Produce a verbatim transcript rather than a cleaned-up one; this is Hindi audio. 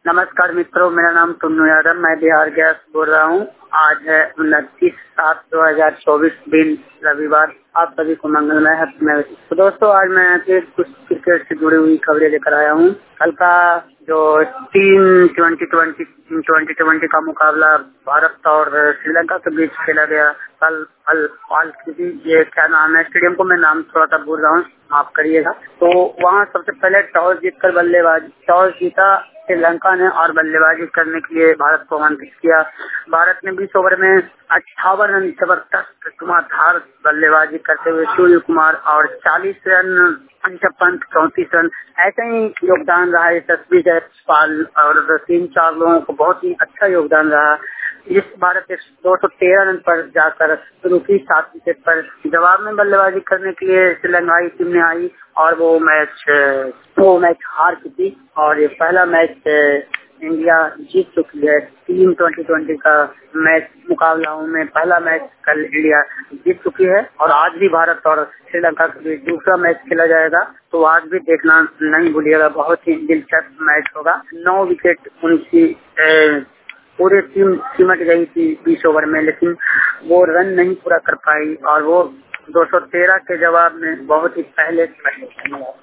नमस्कार मित्रों, मेरा नाम टुन्नू यादव, मैं बिहार गैस बोल रहा हूँ। आज है उनतीस सात दो हजार चौबीस दिन रविवार। आप सभी को मंगलमय है। तो दोस्तों, आज मैं फिर कुछ क्रिकेट से जुड़ी हुई खबरें लेकर आया हूँ। कल का जो team twenty twenty twenty twenty का मुकाबला भारत और श्रीलंका के बीच खेला गया। कल कल कल ये क्या नाम है स्टेडियम को मैं नाम थोड़ा सा भूल रहा हूँ, माफ करिएगा। तो वहाँ सबसे पहले टॉस जीतकर बल्लेबाज टॉस जीता श्रीलंका ने और बल्लेबाजी करने के लिए भारत को आमंत्रित किया। भारत ने बीस ओवर में अट्ठावन रन जबरदस्त धुआंधार बल्लेबाजी करते हुए सूर्य कुमार और चालीस रन, ऋषभ पंत चौंतीस रन, ऐसे ही योगदान रहा। यशस्वी जायसवाल और तीन चार लोगों को बहुत ही अच्छा योगदान रहा। इस भारत के दो सौ तेरह रन पर जाकर शुरू की सात विकेट पर। जवाब में बल्लेबाजी करने के लिए श्रीलंकाई टीम ने आई और वो मैच वो मैच हार चुकी और ये पहला मैच इंडिया जीत चुकी है। टीम ट्वेंटी ट्वेंटी का मैच मुकाबलाओं में पहला मैच कल इंडिया जीत चुकी है और आज भी भारत और श्रीलंका के बीच दूसरा मैच खेला जाएगा। तो आज भी देखना नहीं भूलिएगा, बहुत ही दिलचस्प मैच होगा। नौ विकेट उनकी पूरी टीम सिमट गई थी बीस ओवर में, लेकिन वो रन नहीं पूरा कर पाई और वो दो सौ तेरह के जवाब में बहुत ही पहले